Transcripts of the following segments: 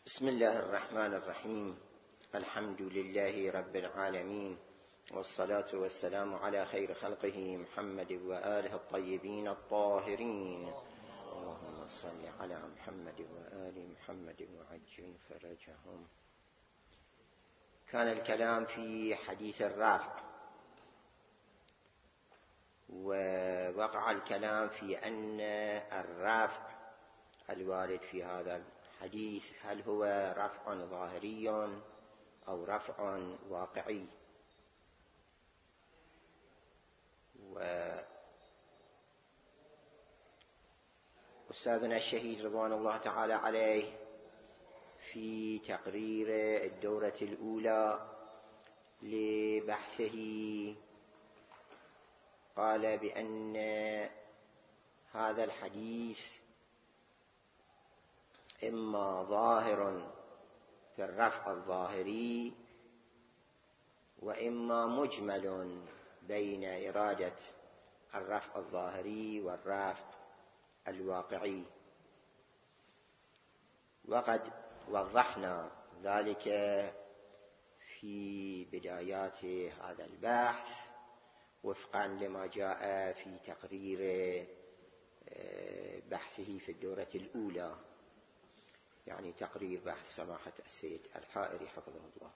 بسم الله الرحمن الرحيم. الحمد لله رب العالمين، والصلاة والسلام على خير خلقه محمد وآله الطيبين الطاهرين. اللهم صل على محمد وآل محمد وعجل فرجهم. كان الكلام في حديث الرافع، ووقع الكلام في أن الرافع الوارد في هذا الحديث هل هو رفع ظاهري أو رفع واقعي. وأستاذنا الشهيد رضوان الله تعالى عليه في تقرير الدورة الأولى لبحثه قال بأن هذا الحديث إما ظاهر في الرفع الظاهري، وإما مجمل بين إرادة الرفع الظاهري والرفع الواقعي. وقد وضحنا ذلك في بدايات هذا البحث وفقا لما جاء في تقرير بحثه في الدورة الأولى، يعني تقرير بحث سماحة السيد الحائري حفظه الله.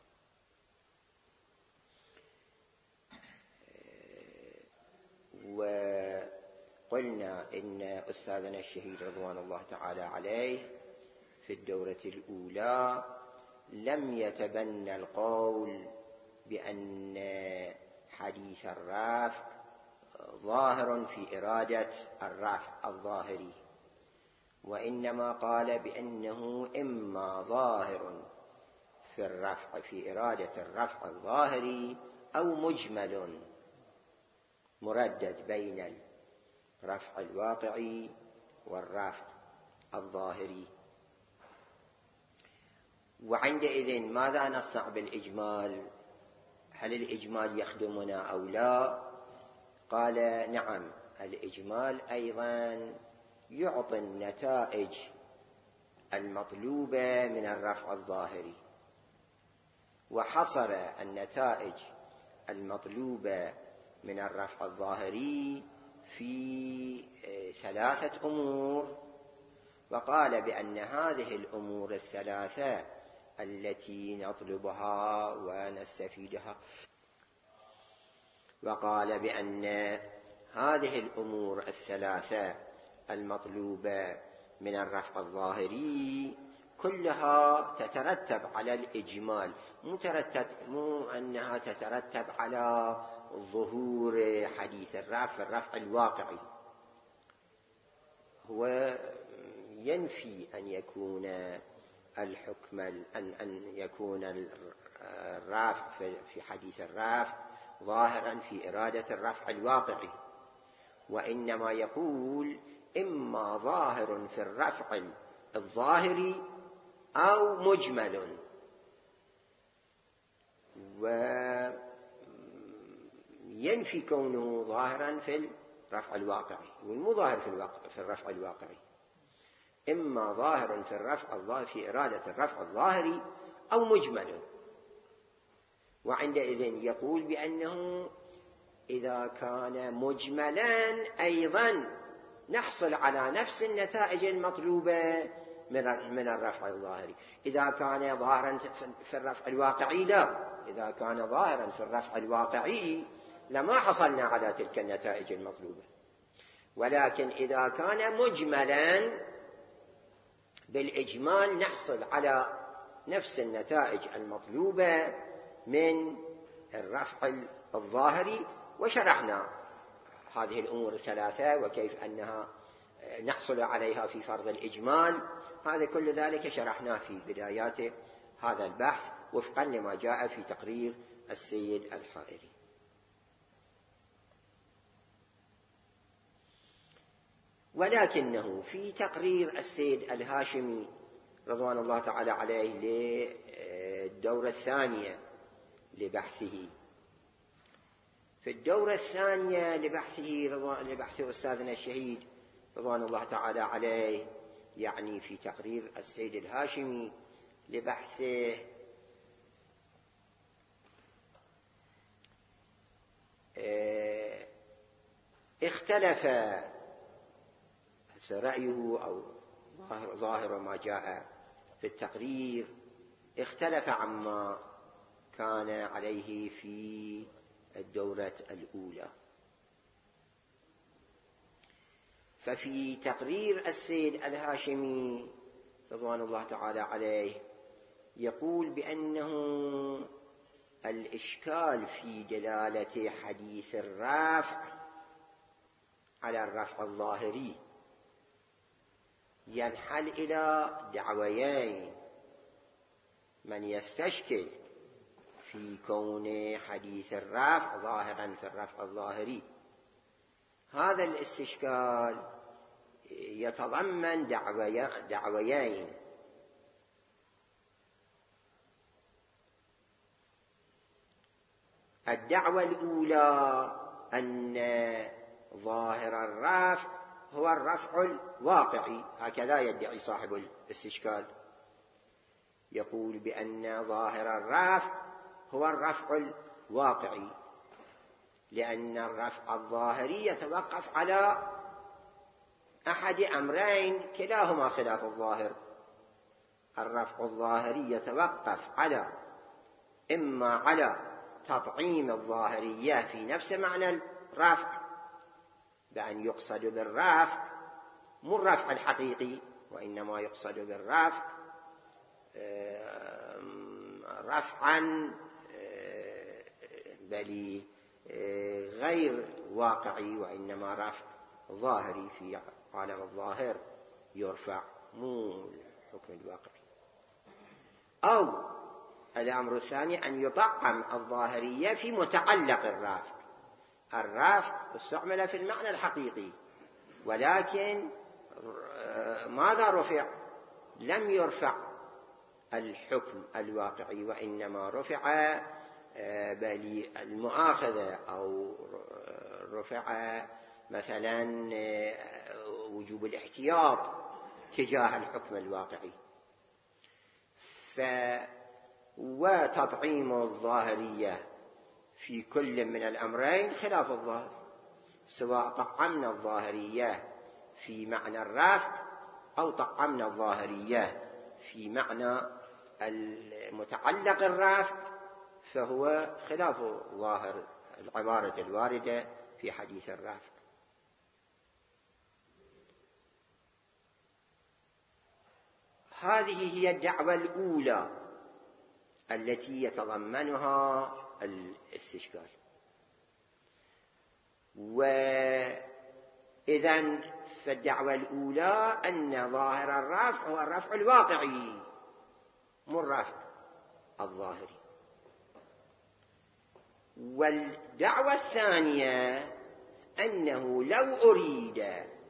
وقلنا إن أستاذنا الشهيد رضوان الله تعالى عليه في الدورة الأولى لم يتبنى القول بأن حديث الرافع ظاهر في إرادة الرافع الظاهري، وإنما قال بأنه إما ظاهر في الرفع في إرادة الرفع الظاهري أو مجمل مردد بين الرفع الواقعي والرفع الظاهري. وعندئذ ماذا نصنع بالإجمال؟ هل الإجمال يخدمنا أو لا؟ قال نعم، الإجمال أيضا يعطي النتائج المطلوبة من الرفع الظاهري، وحصر النتائج المطلوبة من الرفع الظاهري في 3 أمور، وقال بأن هذه الأمور الثلاثة التي نطلبها ونستفيدها، وقال بأن هذه الأمور الثلاثة المطلوبة من الرفع الظاهري كلها تترتب على الإجمال، مو أنها تترتب على ظهور حديث الرفع الواقعي. هو ينفي أن يكون الحكم أن يكون الرفع في حديث الرفع ظاهرا في إرادة الرفع الواقعي، وإنما يقول إما ظاهر في الرفع الظاهري أو مجمل. وينفي كونه ظاهرا في الرفع الواقعي، والمو ظاهر في الرفع الواقعي، إما ظاهر في الرفع الظاهري في إرادة الرفع الظاهري أو مجمل. وعندئذ يقول بأنه إذا كان مجملا أيضا نحصل على نفس النتائج المطلوبة من الرفع الظاهري. إذا كان ظاهرا في الرفع الواقعي لا، إذا كان ظاهرا في الرفع الواقعي لما حصلنا على تلك النتائج المطلوبة، ولكن إذا كان مجملا بالإجمال نحصل على نفس النتائج المطلوبة من الرفع الظاهري. وشرحنا هذه الأمور الثلاثة وكيف أنها نحصل عليها في فرض الإجمال، هذا كل ذلك شرحناه في بدايات هذا البحث وفقا لما جاء في تقرير السيد الحائري. ولكنه في تقرير السيد الهاشمي رضوان الله تعالى عليه للدورة الثانية لبحثه، في الدورة الثانية لبحث أستاذنا الشهيد رضوان الله تعالى عليه، يعني في تقرير السيد الهاشمي لبحثه. اختلف رأيه أو ظاهر ما جاء في التقرير، اختلف عما كان عليه في الدورة الأولى. ففي تقرير السيد الهاشمي رضوان الله تعالى عليه يقول بأنه الإشكال في دلالة حديث الرافع على الرفع الظاهري ينحل إلى دعويين: من يستشكل في كون حديث الرفع ظاهرا في الرفع الظاهري، هذا الاستشكال يتضمن دعويين: الدعوة الأولى أن ظاهر الرفع هو الرفع الواقعي، هكذا يدعي صاحب الاستشكال، يقول بأن ظاهر الرفع هو الرفع الواقعي، لأن الرفع الظاهري يتوقف على أحد أمرين كلاهما خلاف الظاهر. الرفع الظاهري يتوقف على إما على تطعيم الظاهرية في نفس معنى الرفع، بأن يقصد بالرفع مو الرفع الحقيقي، وإنما يقصد بالرفع رفعا بل غير واقعي، وإنما رفع ظاهري في عالم الظاهر يرفع، مو الحكم الواقعي. أو الأمر الثاني أن يطعم الظاهرية في متعلق الرافع. الرافع استعمل في المعنى الحقيقي، ولكن ماذا رفع؟ لم يرفع الحكم الواقعي، وإنما رفع بل المؤاخذة، أو رفع مثلا وجوب الاحتياط تجاه الحكم الواقعي. وتطعيم الظاهرية في كل من الأمرين خلاف الظاهر، سواء طعمنا الظاهرية في معنى الرفع أو طعمنا الظاهرية في معنى المتعلق الرفع، فهو خلاف ظاهر العبارة الواردة في حديث الرفع. هذه هي الدعوة الأولى التي يتضمنها الاستشكال. وإذن فالدعوة الأولى أن ظاهر الرفع هو الرفع الواقعي مو الرفع الظاهري. والدعوة الثانية أنه لو أريد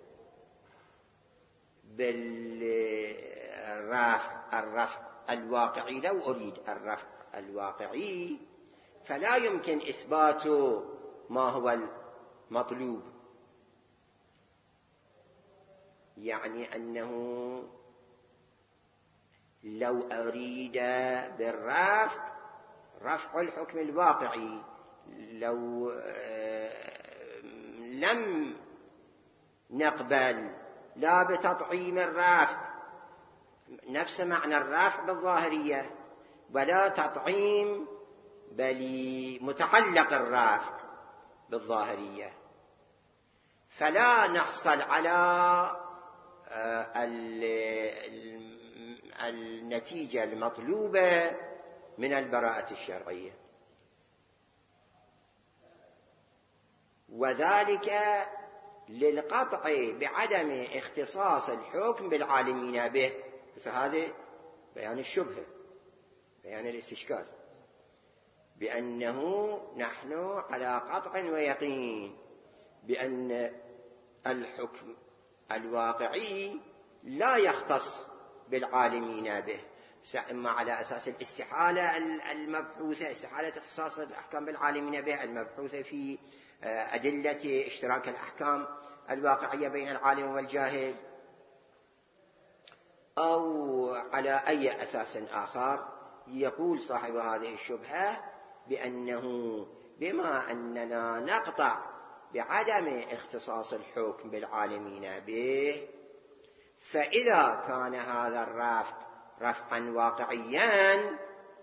الرفع الواقعي، لو أريد الرفع الواقعي، فلا يمكن إثبات ما هو المطلوب، يعني أنه لو أريد بالرفع رفع الحكم الواقعي، لو لم نقبل لا بتطعيم الرفع نفس معنى الرفع بالظاهرية، ولا تطعيم بل متعلق الرفع بالظاهرية، فلا نحصل على النتيجة المطلوبة من البراءة الشرعية. وذلك للقطع بعدم اختصاص الحكم بالعالمين به. هذا بيان الشبهة، بيان الاستشكال، بأنه نحن على قطع ويقين بأن الحكم الواقعي لا يختص بالعالمين به، إما على أساس الاستحالة المبحوثة، استحالة اختصاص الأحكام بالعالمين به المبحوثة في أدلة اشتراك الأحكام الواقعية بين العالم والجاهل، أو على أي أساس آخر. يقول صاحب هذه الشبهة بأنه بما أننا نقطع بعدم اختصاص الحكم بالعالمين به، فإذا كان هذا الرفع رفعا واقعيا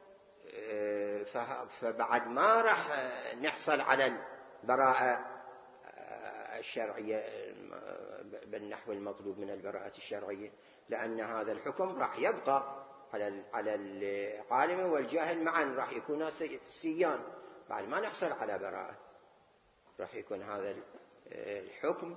فبعد ما راح نحصل على البراءة الشرعية بالنحو المطلوب من البراءة الشرعية، لأن هذا الحكم راح يبقى على العالم والجاهل معا، راح يكون سيان بعد ما نحصل على براءة، راح يكون هذا الحكم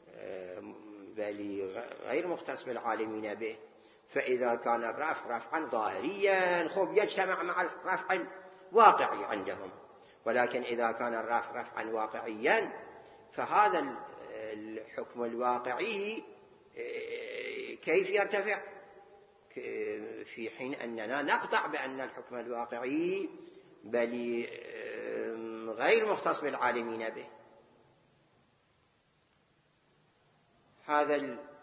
بل غير مختص بالعالمين به. فإذا كان الرفع رفعا ظاهريا يجتمع مع الرفع الواقعي عندهم، ولكن إذا كان الرفع رفعا واقعيا فهذا الحكم الواقعي كيف يرتفع في حين أننا نقطع بأن الحكم الواقعي بل غير مختص بالعالمين به. هذا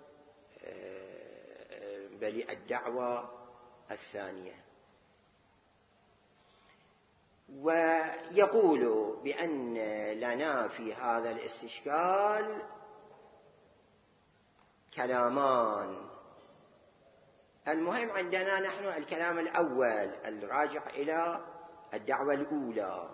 بل الدعوة الثانية. ويقول بأن لنا في هذا الاستشكال كلامان. المهم عندنا نحن الكلام الأول الراجع إلى الدعوة الأولى.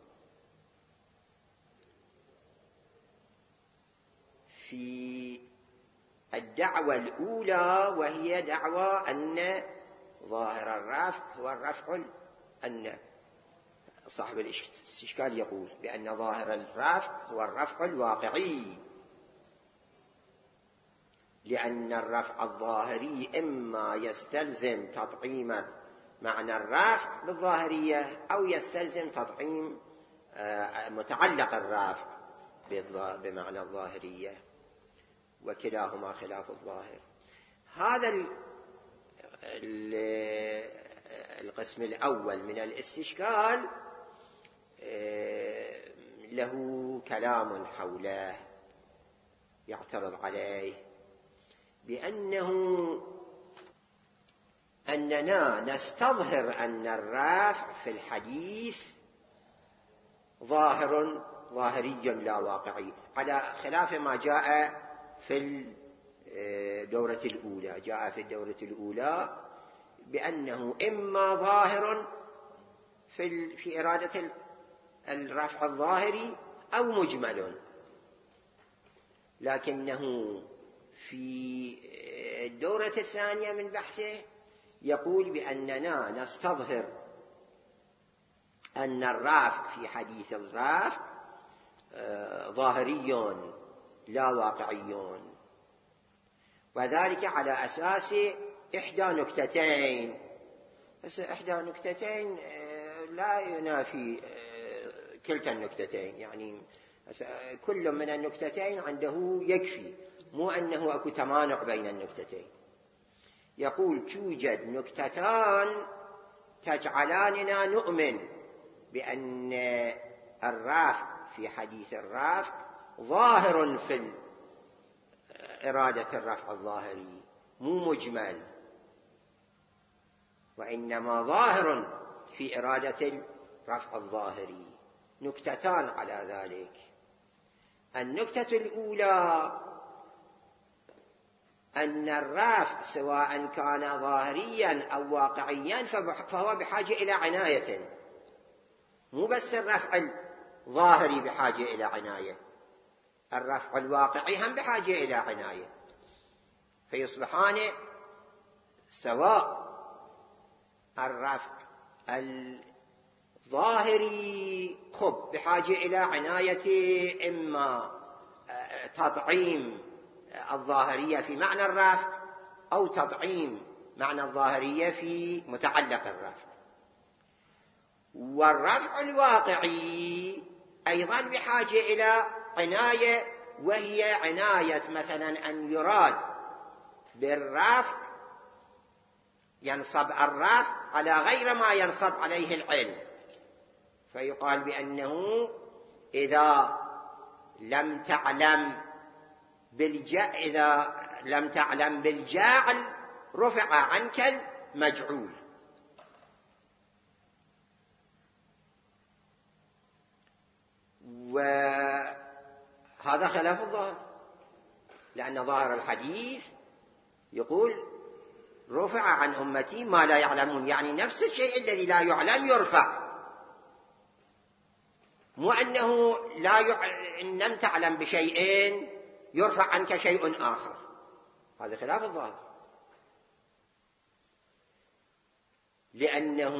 في الدعوة الأولى وهي دعوة أن ظاهر الرفع هو الرفع، أن صاحب الاستشكال يقول بأن ظاهر الرفع هو الرفع الواقعي، لأن الرفع الظاهري إما يستلزم تطعيم معنى الرفع بالظاهرية أو يستلزم تطعيم متعلق الرفع بمعنى الظاهرية، وكلاهما خلاف الظاهر. هذا القسم الأول من الاستشكال له كلام حوله يعترض عليه أننا نستظهر أن الرافع في الحديث ظاهري لا واقعي، على خلاف ما جاء في الدورة الأولى. جاء في الدورة الأولى بأنه إما ظاهر في إرادة الرفع الظاهري أو مجمل، لكنه في الدورة الثانية من بحثه يقول بأننا نستظهر أن الرافع في حديث الرافع ظاهري لا واقعي، وذلك على أساس إحدى نكتتين. بس إحدى نكتتين لا ينافي كلتا النكتتين، يعني كل من النكتتين عنده يكفي، مو أنه أكو تمانع بين النكتتين. يقول توجد نكتتان تجعلاننا نؤمن بأن الرافع في حديث الرافع ظاهر في إرادة الرفع الظاهري، مو مجمل، وإنما ظاهر في إرادة الرفع الظاهري. نكتتان على ذلك. النكتة الأولى أن الرفع سواء كان ظاهريا أو واقعيا فهو بحاجة إلى عناية، مو بس الرفع الظاهري بحاجة إلى عناية، الرفع الواقعي هم بحاجة إلى عناية، فيصبحان سواء. الرفع الظاهري بحاجة إلى عناية، إما تطعيم الظاهرية في معنى الرفع أو تطعيم معنى الظاهرية في متعلق الرفع. والرفع الواقعي أيضا بحاجة إلى عناية، وهي عناية مثلا أن يراد بالرفع ينصب الرفع على غير ما ينصب عليه العلم، فيقال بأنه إذا لم تعلم بالجعل رفع عنك المجعول. وهذا خلاف الظاهر، لأن ظاهر الحديث يقول رفع عن أمتي ما لا يعلمون، يعني نفس الشيء الذي لا يعلم يرفع، مو أنه إن لم تعلم بشيء يرفع عنك شيء آخر. هذا خلاف الظاهر، لأنه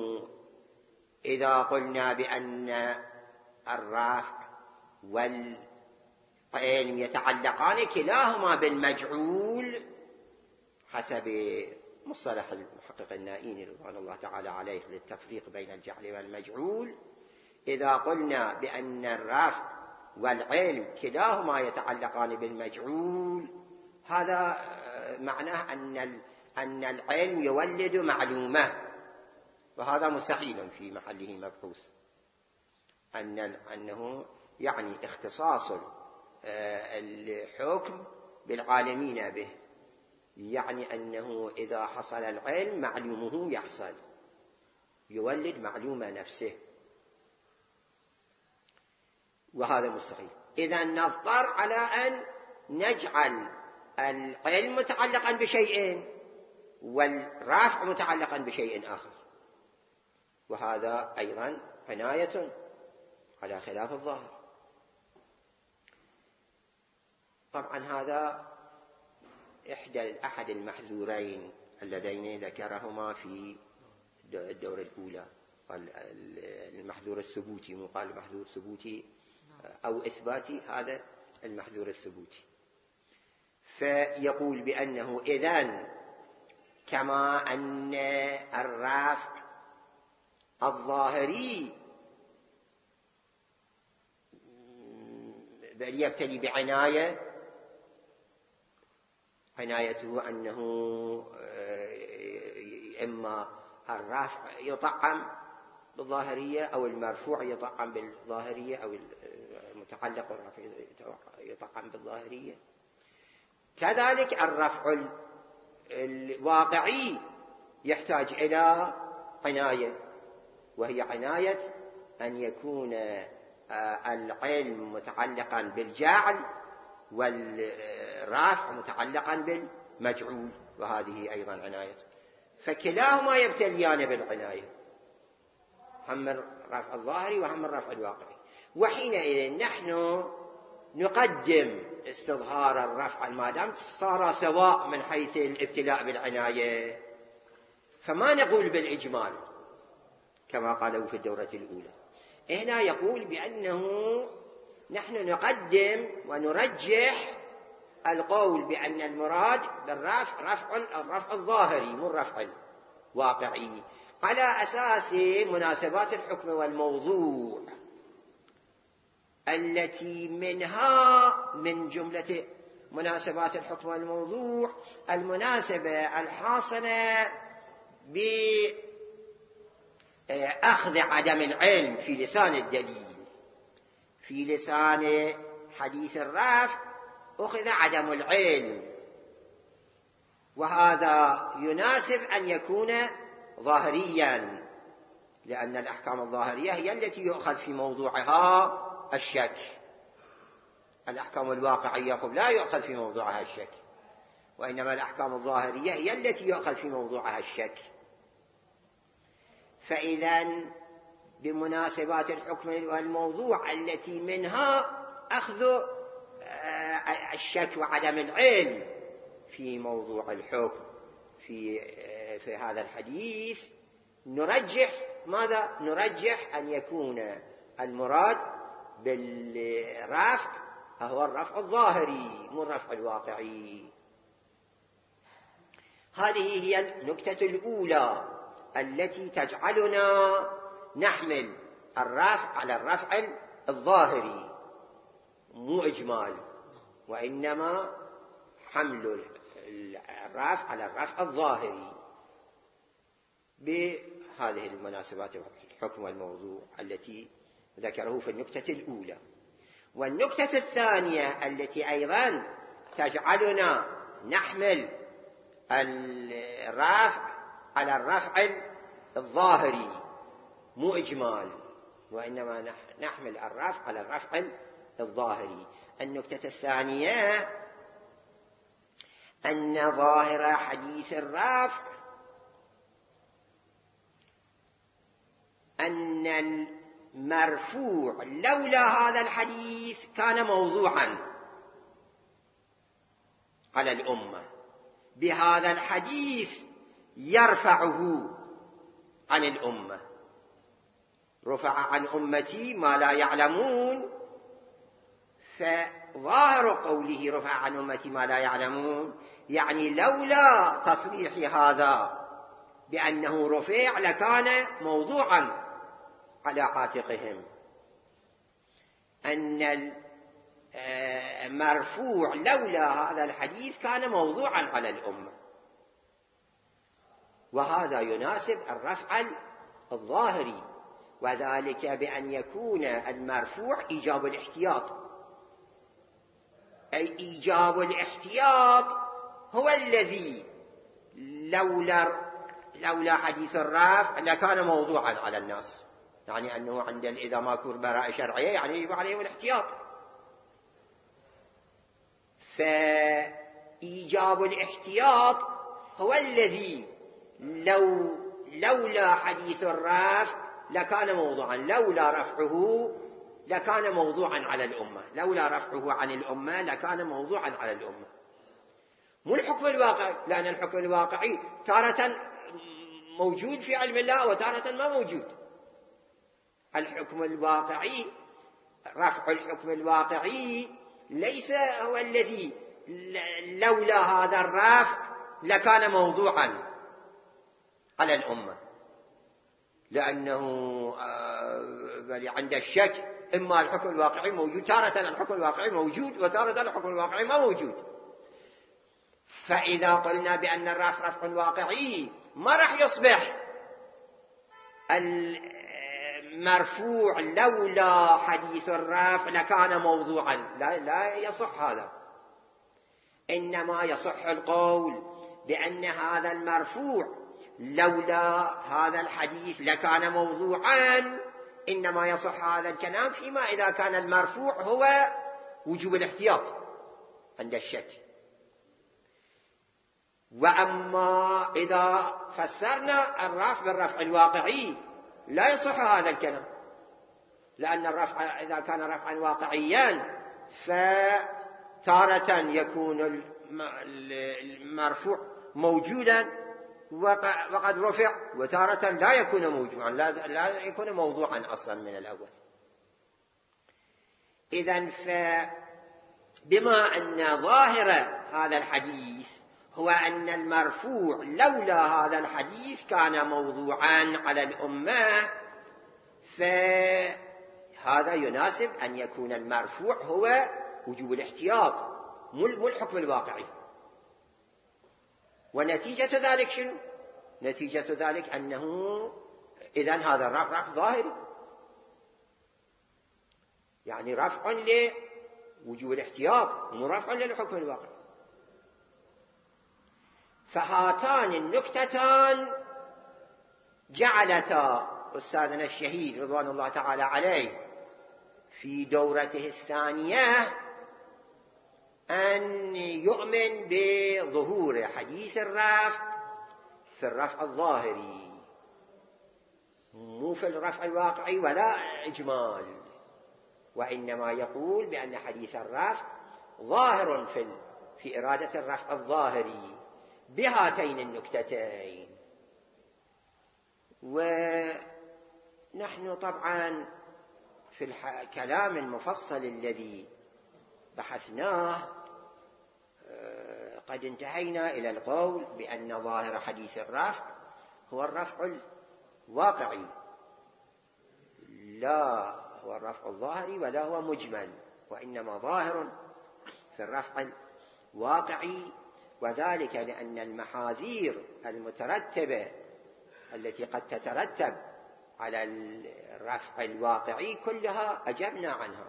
إذا قلنا بأن الرافع والعلم يتعلقان كلاهما بالمجعول حسب مصطلح المحقق النائيني رضوان الله تعالى عليه للتفريق بين الجعل والمجعول، إذا قلنا بأن الرافع والعلم كلاهما يتعلقان بالمجعول، هذا معناه أن العلم يولد معلومة، وهذا مستحيل في محله مبحوث، أنه يعني اختصاص الحكم بالعالمين به، يعني أنه إذا حصل العلم معلومه يحصل، يولد معلومة نفسه، وهذا مستحيل. إذا نضطر على أن نجعل العلم متعلقا بشيء والرافع متعلقا بشيء آخر، وهذا أيضا عناية على خلاف الظاهر. طبعا هذا أحد المحذورين اللذين ذكرهما في الدورة الأولى، المحذور الثبوتي، مو قال محذور ثبوتي أو إثباتي، هذا المحذور الثبوتي. فيقول بأنه إذن كما أن الرافع الظاهري بل يبتلي بعناية، عنايته أنه إما الرافع يطعم بالظاهرية أو المرفوع يطعم بالظاهرية أو المتعلق والرفع يطعم بالظاهرية. كذلك الرفع الواقعي يحتاج إلى عناية، وهي عناية أن يكون العلم متعلقا بالجعل والرافع متعلقا بالمجعول، وهذه أيضا عناية، فكلاهما يبتليان بالعناية، هم الرفع الظاهري وهم الرفع الواقعي. وحينئذ نحن نقدم استظهار الرفع ما دام صار سواء من حيث الابتلاء بالعناية، فما نقول بالإجمال كما قالوا في الدورة الأولى. هنا يقول بأنه نحن نقدم ونرجح القول بأن المراد بالرفع الرفع الظاهري مو الرفع الواقعي، على أساس مناسبات الحكم والموضوع التي منها من جملة مناسبات الحكم والموضوع المناسبة الحاصلة بأخذ عدم العلم في لسان الدليل. في لسان حديث الرفع أخذ عدم العلم، وهذا يناسب أن يكون ظاهريا، لأن الأحكام الظاهرية هي التي يؤخذ في موضوعها الشك. الأحكام الواقعية لا يؤخذ في موضوعها الشك، وإنما الأحكام الظاهرية هي التي يؤخذ في موضوعها الشك. فإذن بمناسبات الحكم والموضوع التي منها أخذ الشك وعدم العلم في موضوع الحكم في هذا الحديث، نرجح ماذا؟ نرجح أن يكون المراد بالرفع هو الرفع الظاهري مو الرفع الواقعي. هذه هي النكتة الأولى التي تجعلنا نحمل الرفع على الرفع الظاهري، مو إجمال، وإنما حمل الرفع على الرفع الظاهري بهذه المناسبات الحكم والموضوع التي ذكره في النكتة الأولى. والنكتة الثانية التي أيضا تجعلنا نحمل الرفع على الرفع الظاهري مو إجمال، وإنما نحمل الرفع على الرفع الظاهري. النكتة الثانية أن ظاهر حديث الرفع أن المرفوع لولا هذا الحديث كان موضوعا على الأمة، بهذا الحديث يرفعه عن الأمة. رفع عن أمتي ما لا يعلمون، فظاهر قوله رفع عن أمتي ما لا يعلمون يعني لولا تصريح هذا بأنه رفع لكان موضوعا على عاتقهم. أن المرفوع لولا هذا الحديث كان موضوعا على الأمة، وهذا يناسب الرفع الظاهري، وذلك بأن يكون المرفوع إيجاب الاحتياط، أي إيجاب الاحتياط هو الذي لولا حديث الرفع لكان موضوعا على الناس. يعني أنه عند إذا ما كان براءة شرعية يعني يجب عليهم الاحتياط، فإيجاب الاحتياط هو الذي لولا حديث الرفع لكان موضوعا، لولا رفعه لكان موضوعا على الأمة، لولا رفعه عن الأمة لكان موضوعا على الأمة. مو الحكم الواقعي، لأن الحكم الواقعي تارة موجود في علم الله وتارة ما موجود. الحكم الواقعي، رفع الحكم الواقعي ليس هو الذي لولا هذا الرفع لكان موضوعا على الأمة، لأنه عند الشك إما الحكم الواقعي موجود، تارة الحكم الواقعي موجود وتارة الحكم الواقعي ما موجود. فإذا قلنا بأن الرفع رفع واقعي ما راح يصبح المرفوع لولا حديث الرفع لكان موضوعا، لا يصح هذا. إنما يصح القول بأن هذا المرفوع لولا هذا الحديث لكان موضوعا. إنما يصح هذا الكلام فيما إذا كان المرفوع هو وجوب الاحتياط عند الشك. وأما إذا فسرنا الرفع بالرفع الواقعي لا يصح هذا الكلام، لأن الرفع إذا كان رفعا واقعيا فتارة يكون المرفوع موجودا وقد رفع، وتارة لا يكون موجودا، لا يكون موضوعا أصلا من الأول. إذن بما أن ظاهر هذا الحديث هو أن المرفوع لولا هذا الحديث كان موضوعا على الأمة، فهذا يناسب أن يكون المرفوع هو وجوب الاحتياط مو الحكم الواقعي. ونتيجة ذلك شنو؟ نتيجة ذلك أنه إذن هذا الرفع ظاهري، يعني رفع لوجوب الاحتياط مو رفع للحكم الواقعي. فهاتان النكتتان جعلتا أستاذنا الشهيد رضوان الله تعالى عليه في دورته الثانية أن يؤمن بظهور حديث الرفع في الرفع الظاهري مو في الرفع الواقعي ولا إجمال، وإنما يقول بأن حديث الرفع ظاهر في إرادة الرفع الظاهري بهاتين النكتتين. ونحن طبعا في الكلام المفصل الذي بحثناه قد انتهينا إلى القول بأن ظاهر حديث الرفع هو الرفع الواقعي، لا هو الرفع الظاهري ولا هو مجمل، وإنما ظاهر في الرفع الواقعي. وذلك لأن المحاذير المترتبة التي قد تترتب على الرفع الواقعي كلها أجبنا عنها،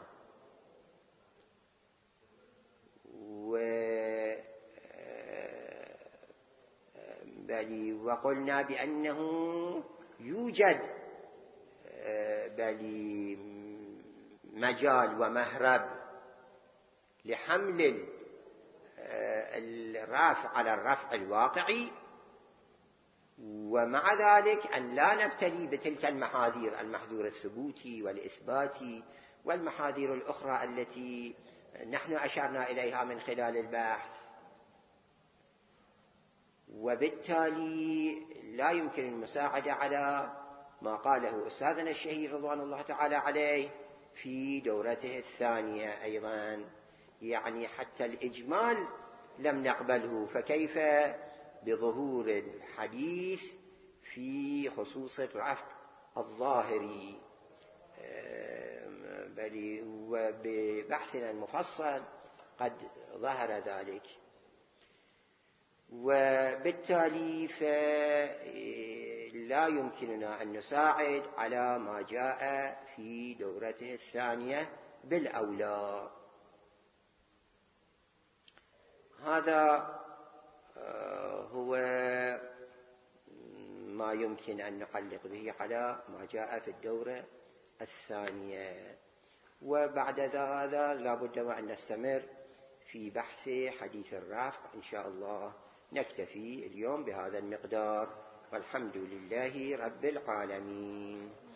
بل وقلنا بأنه يوجد بل مجال ومهرب لحمل الرافع على الرفع الواقعي، ومع ذلك أن لا نبتلي بتلك المحاذير، المحذور الثبوتي والإثباتي والمحاذير الأخرى التي نحن أشرنا إليها من خلال البحث. وبالتالي لا يمكن المساعدة على ما قاله أستاذنا الشهير رضوان الله تعالى عليه في دورته الثانية أيضا، يعني حتى الإجمال لم نقبله، فكيف بظهور الحديث في خصوص الرفع الظاهري؟ بل وببحثنا المفصل قد ظهر ذلك. وبالتالي فلا يمكننا أن نساعد على ما جاء في دورته الثانية بالأولى. هذا هو ما يمكن أن نعلق به على ما جاء في الدورة الثانية. وبعد هذا لا بد وأن نستمر في بحث حديث الرفع إن شاء الله. نكتفي اليوم بهذا المقدار، والحمد لله رب العالمين.